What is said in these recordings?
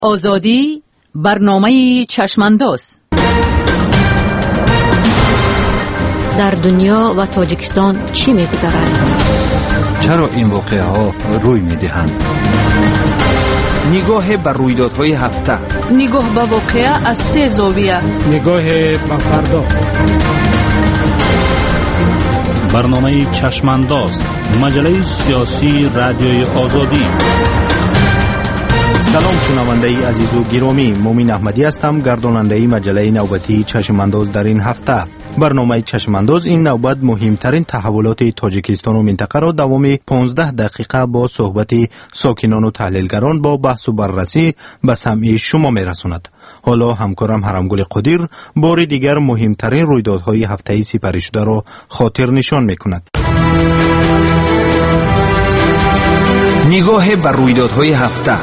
آزادی، برنامه چشمانداز. در دنیا و تاجیکستان چی می‌گذرد؟ چرا این واقعه ها روی می‌دهند؟ نگاه بر رویدادهای هفته، نگاه به واقعه از 3 زاویه، نگاه به فردا. برنامه چشمانداز، مجله سیاسی رادیوی آزادی. سلام شنونده عزیز و گرامی، مومین احمدی هستم، گرداننده مجله نوبتی چشمانداز در این هفته. برنامه چشمانداز این نوبت مهمترین تحولات تاجیکستان و منطقه را دوام 15 دقیقه با صحبت ساکنان و تحلیلگران با بحث و بررسی به سمع شما میرساند. حالا همکارم حرمگل قدیر بار دیگر مهمترین رویدادهای هفته‌ای سپری شده را خاطر نشان میکند. نگاه بر رویدادهای هفته.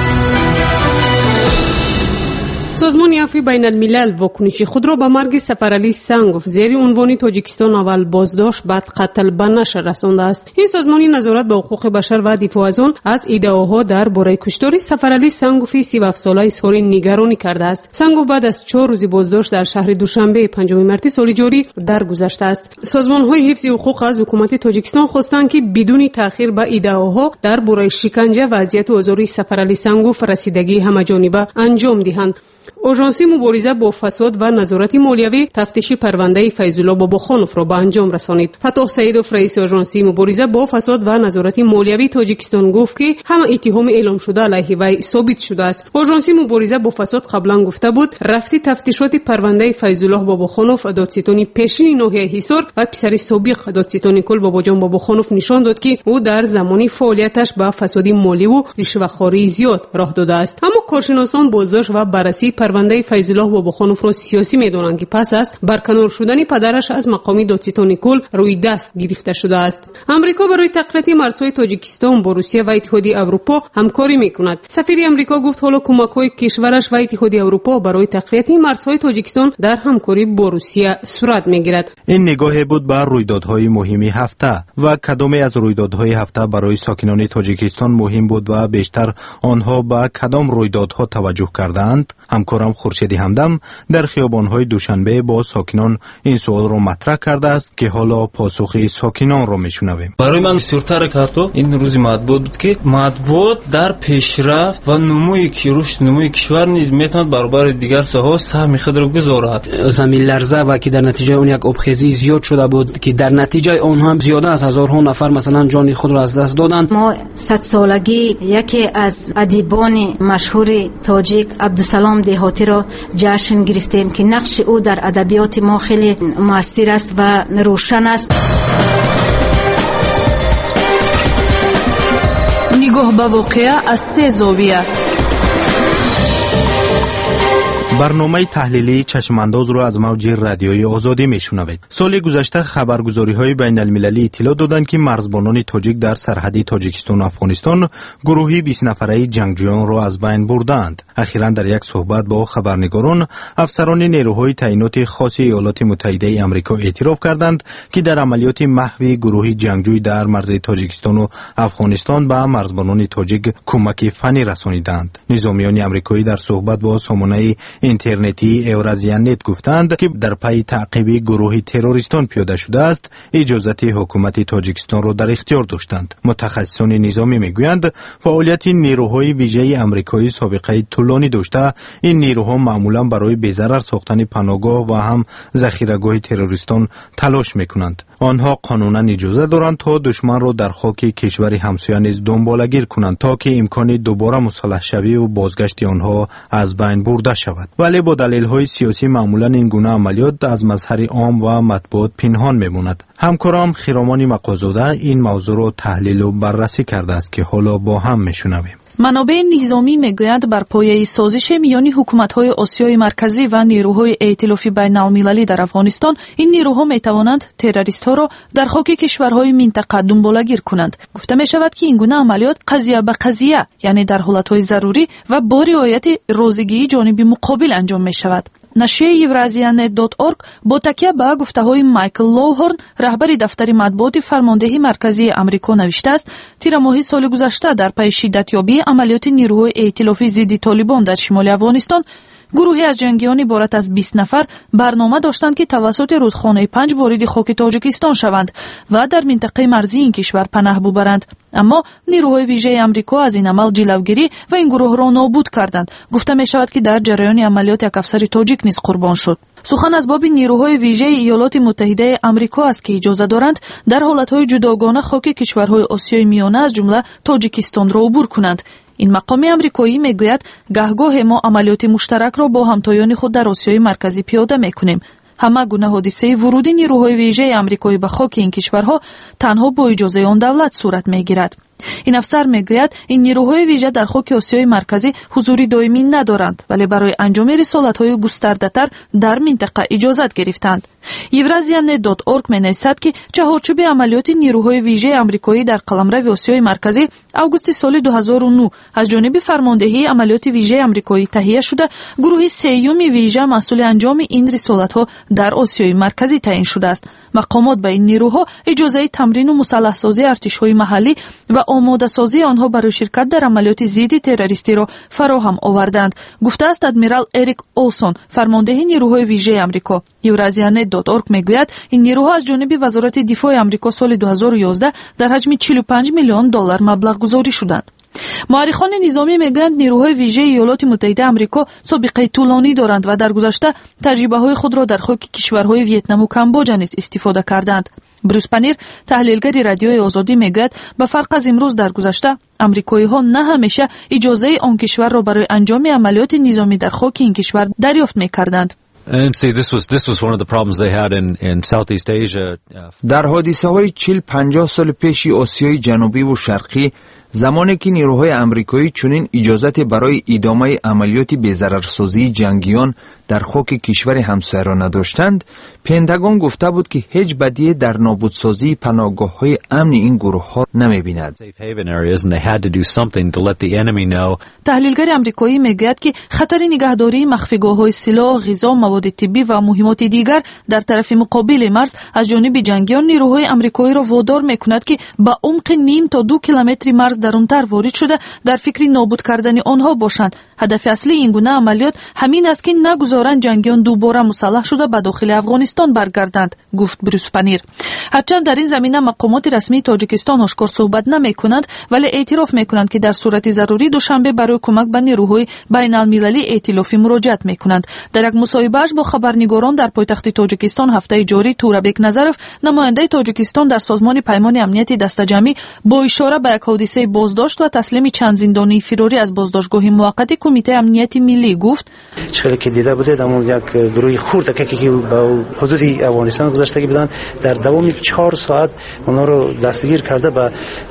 سازمان عفو بین الملل واکنش خود را به مرگ سفرعلی سنگوف زیر عنوان تاجیکستان اول بازداشت بعد قتل به نشر رسانده است. این سازمان نظارت به حقوق بشر و دفاع از آن از ادعاها درباره کشتار سفرعلی سنگوف 37 ساله اظهار نگرانی کرده است. سنگوف بعد از 4 روز بازداشت در شهر دوشنبه 5 مارس سال جاری درگذشته است. سازمان‌های حفظ حقوق از حکومت تاجیکستان خواستند که بدون تأخیر به ادعاها درباره شکنجه و اذیت و آزار سفرعلی سنگوف رسیدگی همه‌جانبه انجام دهند. آژانس مبارزه با فساد و نظارت مالیوی تفتیش پرونده فیض‌الله باباخانوف را به انجام رسانید. فتح سیدوف رئیس آژانس مبارزه با فساد و نظارت مالیوی تاجیکستان گفت که همه اتهام اعلام شده علیه وی ثابت شده است. آژانس مبارزه با فساد قبلا گفته بود رفت تفتیشات پرونده فیض‌الله باباخانوف دادستانی پیشین ناحیه حصار و پسر سابق دادستانی کل باباجان باباخانوف نشان داد که او در زمان فعالیتش به فساد مالی و رشوه‌خواری زیاد راه داده است. اما کارشناسان بازداشت و بررسی پرونده فیض‌الله باباخانوف را سیاسی می‌دانند که پس از برکنار شدن پدرش از مقام دادستانی کل روی دست گرفته شده است. آمریکا برای تقویت مرزهای تاجیکستان با روسیه و اتحادیه اروپا همکاری می‌کند. سفیر آمریکا گفت حالا کمک‌های کشورش و اتحادیه اروپا برای تقویت مرزهای تاجیکستان در همکاری با روسیه صورت می‌گیرد. این نگاه بود بر رویدادهای مهم هفته و کدام از رویدادهای هفته برای ساکنان تاجیکستان مهم بود و بیشتر آنها به کدام رویدادها توجه کردند. همکارم خورشیدی همدم در خیابان‌های دوشنبه با ساکنان این سوال را مطرح کرده است که حالا پاسخ ساکنان را میشنویم. برای من بسیارتر کارتو این روز مطبوعات بود که مطبوعات در پیشرفت و نموی رشد نموی کشور نیز میتواند برابر دیگر ساحات سهم خود را بگذارد. زمین لرزه و که در نتیجه اون یک آبخیزی زیاد شده بود که در نتیجه اون هم زیاده از هزارها نفر مثلا جان خود را از دست دادند. ما 100 سالگی یکی از ادیبان مشهور تاجیک عبدالسلام دهاتی را جشن گرفتیم که نقش او در ادبیات ما خیلی مؤثر است و روشن است. نگاه به واقعه از 3 زاویه. برنامه تحلیلی چشمانداز را از موج رادیوی آزادی میشنوید. سال گذشته خبرگزاری‌های بین المللی اطلاع دادند که مرزبانان تاجیک در سرحد تاجیکستان و افغانستان گروهی 20 نفره جنگجویان را از بین بردند. اخیراً در یک صحبت با خبرنگاران افسران نیروهای تعیینات خاص ایالات متحده آمریکا اعتراف کردند که در عملیات محو گروه جنگجوی در مرز تاجیکستان و افغانستان به مرزبانان تاجیک کمک فنی رسانیدند. نظامیان آمریکایی در صحبت با سامانه اینترنتی اورازیانت گفتند که در پی تعقیب گروه تروریستان پیاده شده است اجازت حکومت تاجیکستان را در اختیار داشتند. متخصصان نظامی میگویند فعالیت نیروهای ویژه آمریکایی سابقه طولانی داشته. این نیروها معمولا برای بی‌ضرر ساختن پناهگاه و هم ذخیره‌گاه تروریستان تلاش میکنند. آنها قانونا اجازه دارند تا دشمن را در خاک کشور همسایه نیز دنبالگیر کنند تا که امکان دوباره مسلح شوی و بازگشت آنها از بین برده شود. ولی با دلایل سیاسی معمولا این گونه عملیات از مظهر عام و مطبوعات پنهان میماند. همکارم خیرامان مقازاده این موضوع را تحلیل و بررسی کرده است که حالا با هم میشنویم. منابع نظامی میگویند بر پایه سازش میان حکومت‌های آسیای مرکزی و نیروهای ائتلاف بین‌المللی در افغانستان این نیروها میتوانند تروریست‌ها را در خاک کشورهای منطقه دنبالگیر کنند. گفته میشود که این گونه عملیات قضیه به قضیه یعنی در حالت‌های ضروری و با رعایت رازیگی جانب مقابل انجام میشود. نشریه Eurazia.org با تکیه به گفته‌های مایکل لوهورن رهبر دفتر مطبوعات فرماندهی مرکزی آمریکا نوشته است تیر ماه سال گذشته در پی شدتیابی عملیات نیروهای ائتلافی ضد طالبان در شمال افغانستان گروهی از جنگیان عبارت از 20 نفر برنامه داشتند که توسط رودخانه 5 وارد خاک تاجیکستان شوند و در منطقه مرزی این کشور پناه ببرند. اما نیروهای ویژه آمریکا از این عمل جلوگیری و این گروه را نابود کردند. گفته می شود که در جریان عملیات یک افسر تاجیک نیز قربان شد. سخن از باب نیروهای ویژه ایالات متحده آمریکا است که اجازه دارند در حالتهای جداگانه خاک کشورهای آسیای میانه از جمله تاجیکستان را عبور کنند. این مقام آمریکایی میگوید گهگاه ما عملیات مشترک را با همتایان خود در آسیای مرکزی پیاده میکنیم. همه گونه حادثه ورود نیروهای ویژه آمریکایی به خاک این کشورها تنها با اجازه آن دولت صورت میگیرد. این افسر میگوید این نیروهای ویژه در خاک آسیای مرکزی حضوری دائمی ندارند ولی برای انجام رسالت‌های گسترده‌تر در منطقه اجازت گرفتند. Eurazia.org می‌نویسد که چهارچوب عملیات نیروهای ویژه آمریکایی در قلمرو آسیای مرکزی اوگوست سال 2009 از جانب فرماندهی عملیات ویژه آمریکایی تهیه شده گروه سیوم ویژه مسئول انجام این رسالت‌ها در آسیای مرکزی تعیین شده است. مقامات به این نیروها اجازه تمرین و مسلح سازی ارتش‌های محلی و آماده سازی آنها برای شرکت در عملیات ضد تروریستی را فراهم آوردند. گفته است ادمیرال اریک اولسون فرمانده نیروهای ویژه آمریکا. Eurazia.org میگوید این نیروها از جانب وزارت دفاع آمریکا سال 2011 در حجم 45 میلیون دلار مبلغ گذاری شدند. مورخان نظامی میگویند نیروهای ویژه ایالات متحده آمریکا سابقه طولانی دارند و در گذشته تجربه‌های خود را در خاک کشورهای ویتنام و کامبوجا نیز استفاده کردند. بروس پنیر تحلیلگر رادیوی آزادی میگوید به فرق از امروز در گذشته آمریکایی‌ها نه همیشه اجازه آن کشور را برای انجام عملیات نظامی در خاک این کشور دریافت می‌کردند. And see, this was one of the problems they had in Southeast Asia. در حادثه‌های 40-50 سال پیشی آسیای جنوبی و شرقی زمانی که نیروهای آمریکایی چنین اجازت برای ادامه عملیات بی‌ضررسازی جنگیان در خاک کشور همسایه را نداشتند، پنتاگون گفته بود که هیچ بدیهی در نابودسازی پناهگاه‌های امن این گروه‌ها نمی‌بیند. تحلیلگر آمریکایی میگوید که خطر نگهداری مخفیگاه‌های سلاح، غذا، مواد طبی و مهمات دیگر در طرف مقابل مرز از جانب جنگیان نیروهای آمریکایی را وادار می‌کند که با عمق نیم تا 2 کیلومتر مرز درونتر وارد شده در فکر نابود کردن آنها باشند. هدف اصلی این گونه عملیات همین است که نگذارند جنگیان دوباره مسلح شده به داخل افغانستان برگردند، گفت بروس پنیر. هرچند در این زمینه مقامات رسمی تاجیکستان آشکار صحبت نمی‌کنند ولی اعتراف می‌کنند که در صورت ضروری دوشنبه برای کمک به نیروهای بین‌المللی ائتلافی مراجعت می‌کنند. در یک مصاحبه‌اش با خبرنگاران در پایتخت تاجیکستان هفته جاری تورابک نظرف نماینده تاجیکستان در سازمان پیمان امنیت دسته‌جمعی با اشاره به یک حادثه بازداشت و تسلیم چند زندانی فراری از بازداشتگاه موقت کمیته امنیت ملی گفت چقدر که دیده بوده در یک گروه خرد که با حدود افغانستان گذشته بودند در دوام 4 ساعت اونا رو دستگیر کرده به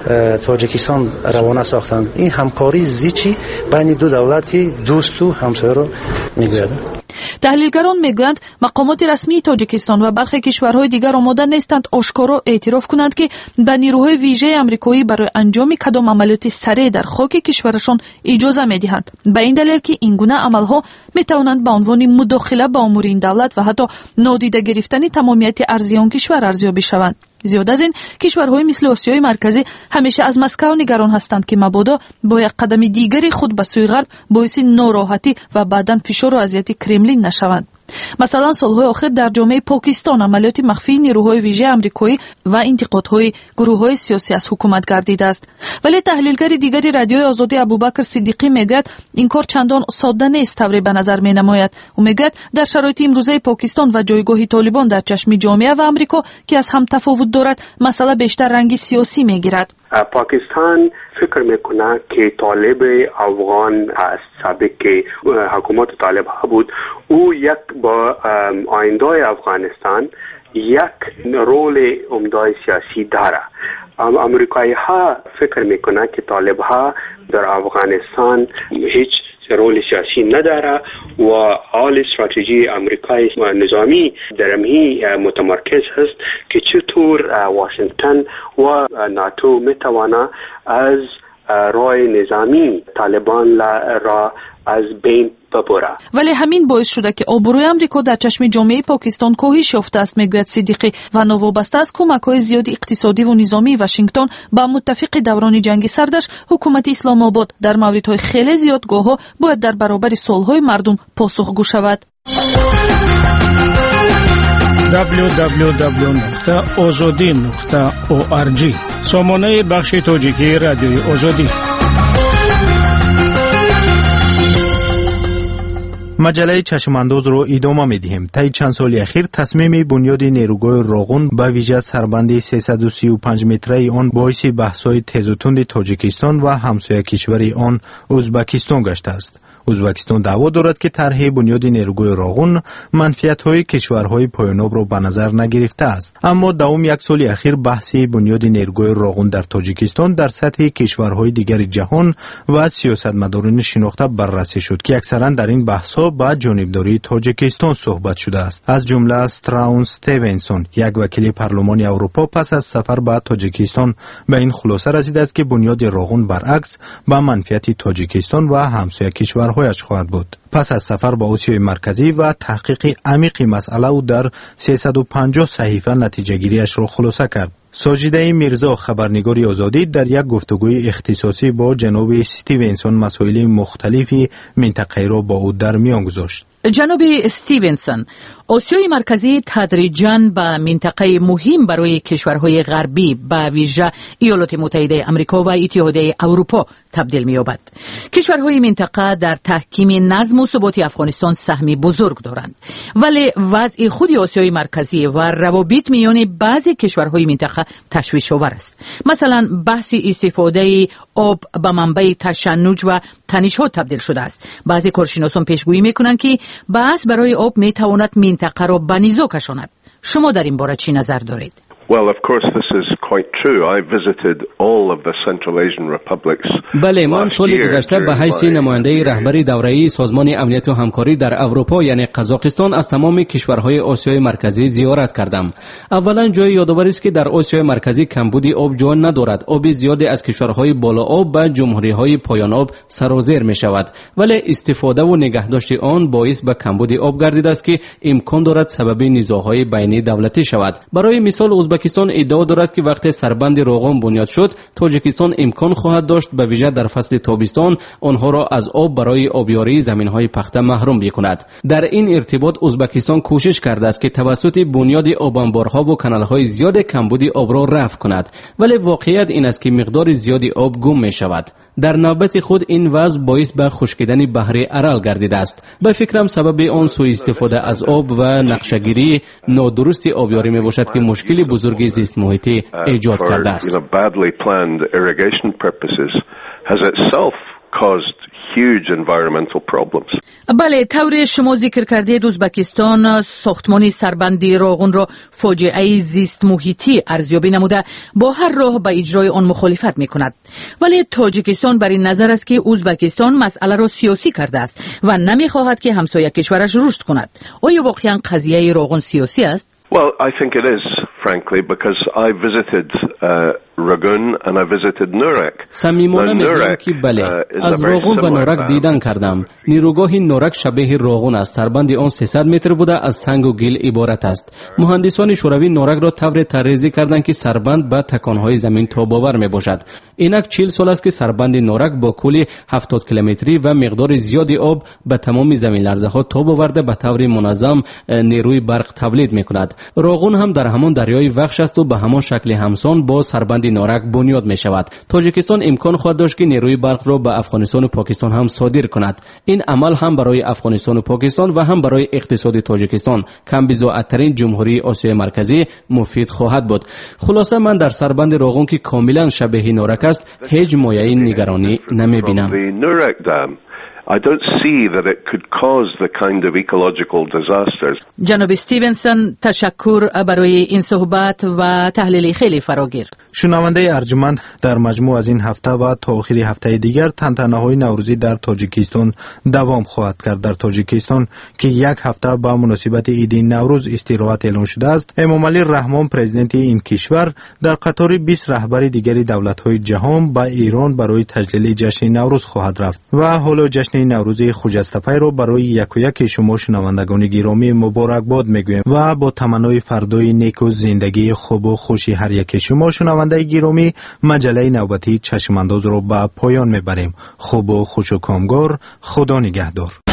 تاجیکستان روانه ساختند. این همکاری زیچی بین دو دولتی دوست و همسایه رو میگوید. تحلیلگران میگویند مقامات رسمی تاجیکستان و برخی کشورهای دیگر آماده نیستند آشکارا اعتراف کنند که به نیروهای ویژه آمریکایی برای انجام کدام عملیات سریع در خاک کشورشان اجازه میدهند. به این دلیل که این گونه عملها میتوانند به عنوان مداخله به امور این دولت و حتی نادیده گرفتن تمامیت ارزی آن کشور ارزیابی شوند. زیاد از این کشورهای مثل آسیای مرکزی همیشه از مسکو نگران هستند که مبادا با یک قدم دیگری خود به سوی غرب باعث ناراحتی و بعداً فشار و اذیت کرملین نشوند. مثلا سالهای آخر در جامعه پاکستان عملیات مخفی نیروهای ویژه آمریکایی و انتقادهای گروه‌های سیاسی از حکومت گردیده است. ولی تحلیلگر دیگری رادیوی آزادی ابوبکر صدیقی میگوید این کار چندان ساده نیست طوری به نظر می‌نماید. او میگوید در شرایط امروزه پاکستان و جایگاه طالبان در چشم جامعه و آمریکا که از هم تفاوت دارد مسئله بیشتر رنگی سیاسی میگیرد. پاکستان فکر میکنه که طالب افغان از سابق که حکومت طالب ها بود او یک با آینده افغانستان یک رول عمده سیاسی داره. امریکایی ها فکر میکنه که طالب ها در افغانستان هیچ رول سیاسی نداره و حال استراتژی امریکای نظامی در همین متمرکز هست که چطور واشنگتن و ناتو میتواند از راه نظامی طالبان را از بین ببره. ولی همین باعث شده که آبروی آمریکا در چشم جامعه پاکستان کاهش یافته است، میگوید صدیقی، و نوابسته از کمک‌های زیاد اقتصادی و نظامی واشنگتن با متفق دوران جنگ سردش حکومت اسلام آباد در موردهای خیلی زیاد گاه‌ها باید در برابر سوال‌های مردم پاسخگو شود. www.azadi.org سامانه بخش تاجیکی رادیوی آزادی. مجله چشمانداز رو ادامه می‌دهیم. طی چند سال اخیر تصمیم بنیاد نیروگاه راغون به ویژه سربند 335 متره آن باعث بحث‌های تیز و تند تاجیکستان و همسایه کشور آن ازبکستان گشته است. ازبکستان دعوا دارد که طرح بنیاد نیروگاه راغون منفعت‌های کشورهای پایان‌آب را به نظر نگرفته است. اما دوام یک سال اخیر بحث بنیاد نیروگاه راغون در تاجیکستان در سطح کشورهای دیگر جهان و سیاستمداران شناخته بررسی شد که اکثرا در این بحث‌ها با جانبداری تاجیکستان صحبت شده است. از جمله استراون استیونسون، یک وکیل پارلمان اروپا، پس از سفر به تاجیکستان به این خلاصه رسیده است که بنیاد راغون برعکس به منفعت تاجیکستان و همسایه کشورهایش خواهد بود. پس از سفر به آسیای مرکزی و تحقیق عمیق مسئله او در 350 صحیفه نتیجه گیریش را خلاصه کرد. ساجده میرزا، خبرنگار آزادی، در یک گفتگوی اختصاصی با جناب استیونسون مسائل مختلفی منطقه را با او در میان گذاشت. جناب استیونسون، آسیای مرکزی تدریجاً به منطقه مهم برای کشورهای غربی به ویژه ایالات متحده آمریکا و اتحادیه اروپا تبدیل می‌یابد. کشورهای منطقه در تحکیم نظم و ثبات افغانستان سهمی بزرگ دارند، ولی وضع خود آسیای مرکزی و روابط میان بعضی کشورهای منطقه تشویش‌آور است. مثلا بحث استفاده آب به منبع تشنج و تنش‌ها تبدیل شده است. بعضی کارشناسان پیشگویی می‌کنند که بحث برای آب می‌تواند منطقه را به نیزا کشاند. شما در این باره چی نظر دارید؟ Well, of course, this is quite true. I visited all of the Central Asian republics. بله، من سال گذشته به حیث نماینده رهبری دوره‌ای سازمان امنیت و همکاری در اروپا یعنی قزاقستان از تمام کشورهای آسیای مرکزی زیارت کردم. اولا جای یادآوری است که در آسیای مرکزی کمبود آب جا ندارد. آب زیادی از کشورهای بالا آب به جمهوری‌های پایان آب سرازیر می‌شود، ولی استفاده و نگهداشت آن باعث به کمبود آب گردیده است که امکان دارد سبب نزاع‌های بین دولتی شود. برای مثال ازبکستان ادعا دارد که وقتی سربند راغون بنیاد شد، تاجیکستان امکان خواهد داشت به ویژه در فصل تابستان آنها را از آب برای آبیاری زمین‌های پخته محروم بکند. در این ارتباط ازبکستان کوشش کرده است که توسط بنیاد آبانبارها و کانال‌های زیاد کمبود آب را رفع کند، ولی واقعیت این است که مقدار زیادی آب گم می‌شود. در نوبت خود این وضع باعث به خشکیدن بحر ارال گردیده است. به فکرم سبب آن سوء استفاده از آب و نقشه‌گیری نادرست آبیاری میباشد که مشکل بزرگی زیست محیطی ایجاد کرده است. بله، طور شما ذکر کردید ازبکستان ساختمان سربندی راغون را فاجعه زیست محیطی ارزیابی نموده با هر راه به اجرای آن مخالفت می کند، ولی تاجیکستان بر این نظر است که ازبکستان مسئله را سیاسی کرده است و نمی خواهد که همسایه کشورش رشد کند. آیا واقعا قضیه راغون سیاسی است؟ Well, I think it is, frankly, because I visited Rangoon and I visited Nurak. صمیمانه میگویم که بله، از راغون و نورک دیدن کردم. نیروگاه نورک شبیه راغون است. سربند آن 300 متر بوده، از سنگ و گل عبارت است. مهندسان شوروی نورک را طور طراحی کردند که سربند به تکانهای زمین تاب‌آور میباشد. اینک 40 سال است که سربند نورک با کل 70 کیلومتری و مقدار زیادی آب به تمام زمین لرزه‌ها تاب آورده به طور منظم نیروی برق تولید میکند. راغون هم در همان دریای وخش است و به همان شکل همسان با سربند نورک بنیاد می شود. تاجیکستان امکان خواهد داشت که نیروی برق را به افغانستان و پاکستان هم صادر کند. این عمل هم برای افغانستان و پاکستان و هم برای اقتصاد تاجیکستان کم بضاعت‌ترین جمهوری آسیای مرکزی مفید خواهد بود. خلاصه من در سربند راغون که کاملا شبیه نورک است هیچ مایه نگرانی نمی بینم. I don't see that it could cause the kind of ecological disasters. جناب استیونسون، تشکر برای این صحبت و تحلیل خیلی فراگیر. شنونده ارجمند، در مجموع از این هفته و تا آخر هفته دیگر تنتنه‌های نوروزی در تاجیکستان دوام خواهد کرد. در تاجیکستان که یک هفته با مناسبت عید نوروز استراحت اعلان شده است، امامعلی رحمان پرزیدنت این کشور در قطار 20 رهبر دیگر دولت‌های جهان به ایران برای تجلیل جشن نوروز خواهد رفت و حالا جشن نوروز خجسته رو برای یک و یک شما شنوندگان گرامی مبارکباد میگویم و با تمنای فردای نیک و زندگی خوب و خوشی هر یک شما شنونده گرامی مجله نوبتی چشمانداز رو به پایان میبریم. خوب و خوش و کامگار. خدا نگهدار.